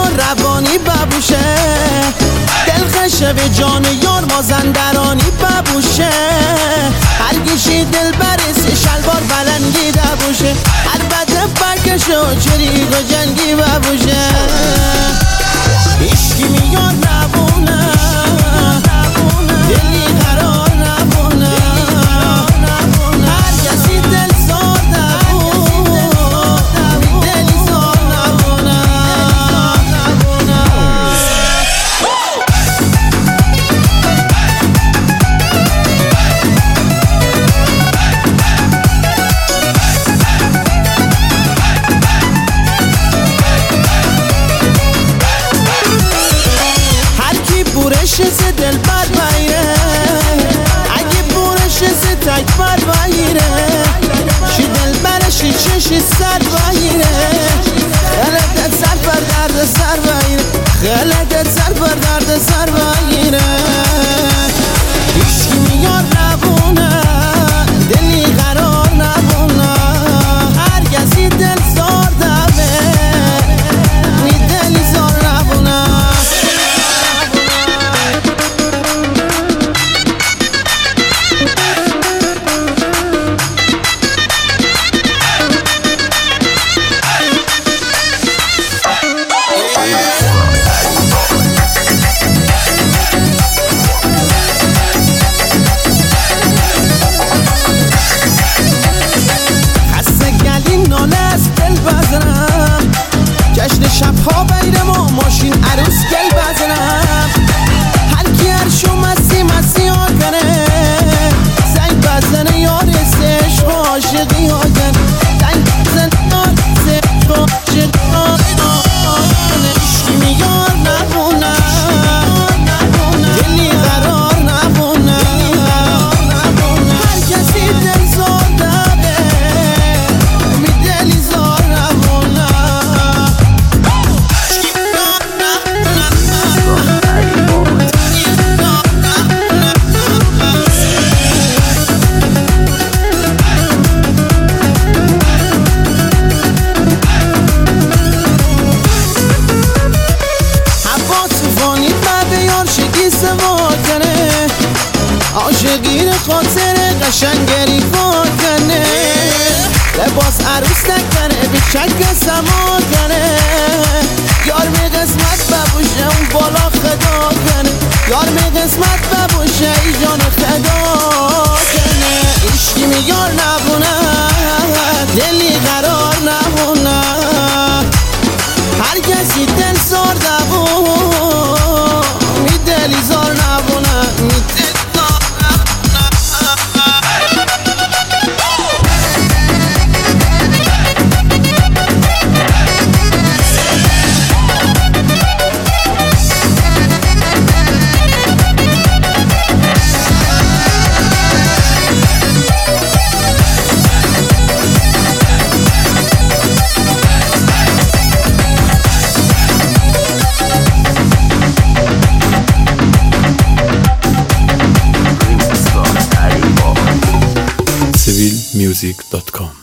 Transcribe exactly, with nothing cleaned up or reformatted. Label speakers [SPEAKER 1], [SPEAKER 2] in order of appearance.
[SPEAKER 1] میان روانی ببوشه، دلخشه به جان یار مازندرانی ببوشه، هر گیشی دل برسی شلوار بلنگی دبوشه، هر بده بکشه و چریگ و جنگی ببوشه. عشقی میان نبونه، دلی قرار نبونه، هر کسی دل زار نبونه، دلی زار نبونه. بورش ز دل بر بایره، اگه بورش ز تک بر بایره، شی دل برشی چشی سر بایره، خلقت سر بر درد سر بایره، خلقت سر بر درد سر بایره. عشقی میار نبونه، دلی قرار نبونه، هر کسی دل زار دبه، می دلی زار نبونه. جشن شبها بین ما ماشین عروس گل بزنم، هر کی هر شو مسی مسی ها کنه، زنگ بزنه یار عشق و عاشقی ها کن، زنگ بزنه یار عشق و عاشقی ها کن. عشقی میار نبونه، دلی قرار نبونه، هر کسی دل زار دبه، می دلی زار نبونه. عاشقی خاطر قشنگری کنه، لباس عروس نکنه به چک سما کنه، یار می قسمت ببوشه اون بالا خدا کنه، یار می قسمت ببوشه ای جان خدا کنه. عشقی میار نبونه، دلی قرار نبونه، هر کسی دل زار دبون، می دلی زار نبونه، می دلی
[SPEAKER 2] seville music dot com